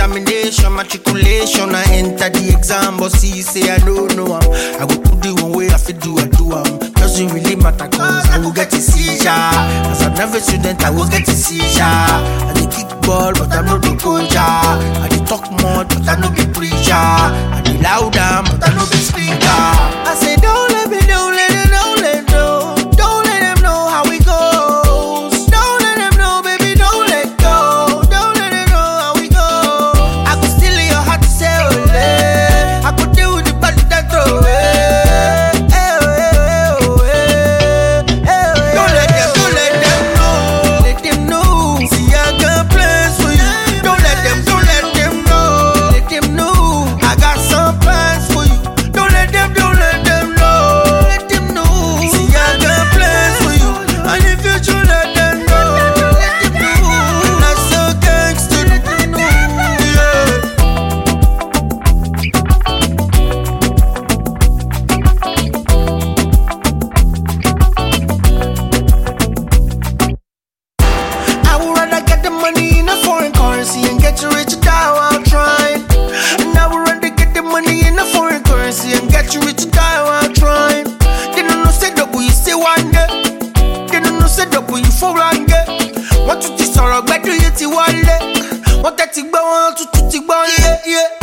examination, matriculation. I enter the exam, but see, say I don't know am. I go put the one way I fit do, I do am. Doesn't really matter, cause I will get a seizure. As a nervous student, I will get a seizure. I dey kick ball, but I'm not the coach. I dey talk more, but I'm not the preacher. I dey loud down, but I'm not the speaker. I say, don't let me, don't let them, don't let know. Don't let them know how it goes. Don't let them know, baby, don't let go. Don't let them know how it goes. I could steal your heart to say, ole. I could deal with the body that throw away. Don't let them know. Let them know. See, I got plans for you. Don't let them know. Let them know. I got some plans for you. Don't let them know. Let them know. See, I got plans for you. And if you should let them know. Let them know. Not so gangster, yeah. I would rather get the money in a foreign currency and get rich die while trying. And I would rather get the money in a foreign currency and get rich die while trying. They don't know say double you say one day. They don't know say double you for one day. What you think sorrow, but do you see one day? What that you want to yeah.